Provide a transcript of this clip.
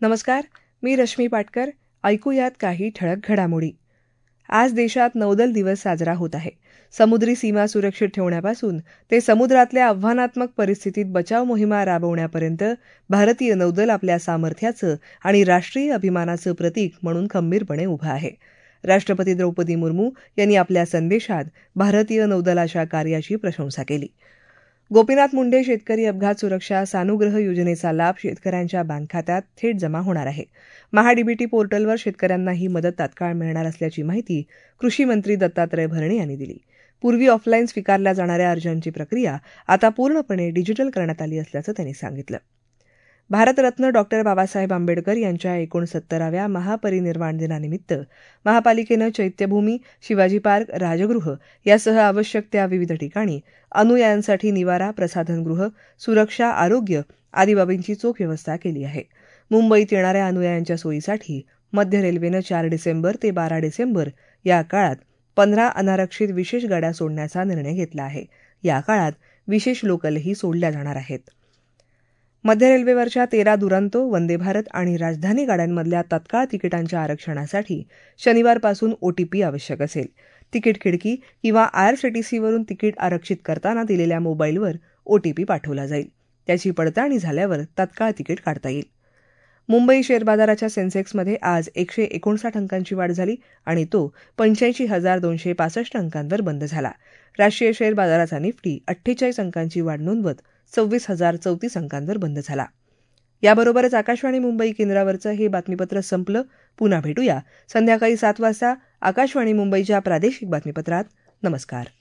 नमस्कार, मी रश्मी पाटकर. ऐकूयात काही ठळक घडामोडी. आज देशात नौदल दिवस साजरा होत आहे. समुद्री सीमा सुरक्षित ठेवण्यापासून ते समुद्रातल्या आव्हानात्मक परिस्थितीत बचाव मोहिमा राबवण्यापर्यंत भारतीय नौदल आपल्या सामर्थ्याचं आणि राष्ट्रीय अभिमानाचं प्रतीक म्हणून खंबीरपणे उभं आहे. राष्ट्रपती द्रौपदी मुर्मू यांनी आपल्या संदेशात भारतीय नौदलाच्या कार्याची प्रशंसा केली. गोपीनाथ मुंडे शेतकरी अपघात सुरक्षा सानुग्रह योजनेचा लाभ शेतकऱ्यांच्या बँक खात्यात थेट जमा होणार आहे. महाडीबीटी पोर्टलवर शेतकऱ्यांना ही मदत तात्काळ मिळणार असल्याची माहिती कृषी मंत्री दत्तात्रय भरणे यांनी दिली. पूर्वी ऑफलाईन स्वीकारल्या जाणाऱ्या अर्जांची प्रक्रिया आता पूर्णपणे डिजिटल करण्यात आली असल्याचं त्यांनी सांगितलं. भारतरत्न डॉ. बाबासाहेब आंबेडकर यांच्या 69व्या महापरिनिर्वाण दिनानिमित्त महापालिकेनं चैत्यभूमी, शिवाजी पार्क, राजगृह यासह आवश्यक त्या विविध ठिकाणी अनुयायांसाठी निवारा, प्रसाधनगृह, सुरक्षा, आरोग्य आदी बाबींची चोख व्यवस्था केली आहे. मुंबईत येणाऱ्या अनुयायांच्या सोयीसाठी मध्य रेल्वेनं 4 डिसेंबर ते 12 डिसेंबर या काळात 15 अनारक्षित विशेष गाड्या सोडण्याचा निर्णय घेतला आहे. या काळात विशेष लोकलही सोडल्या जाणार आहेत. मध्य रेल्वेवरच्या 13 दुरांतो, वंदे भारत आणि राजधानी गाड्यांमधल्या तत्काळ तिकिटांच्या आरक्षणासाठी शनिवारपासून ओटीपी आवश्यक असेल. तिकीट खिडकी किंवा आयआरसीटीसीवरून तिकीट आरक्षित करताना दिलेल्या मोबाईलवर ओटीपी पाठवला जाईल. त्याची पडताळणी झाल्यावर तत्काळ तिकीट काढता येईल. मुंबई शेअर बाजाराच्या सेन्सेक्समध्ये आज 159 अंकांची वाढ झाली आणि तो 85,265 अंकांवर बंद झाला. राष्ट्रीय शेअर बाजाराचा निफ्टी 48 अंकांची वाढ नोंदवत 26,034 अंकांवर बंद झाला. याबरोबरच आकाशवाणी मुंबई केंद्रावरचं हे बातमीपत्र संपलं. पुन्हा भेटूया संध्याकाळी 7 वाजता आकाशवाणी मुंबईच्या प्रादेशिक बातमीपत्रात. नमस्कार.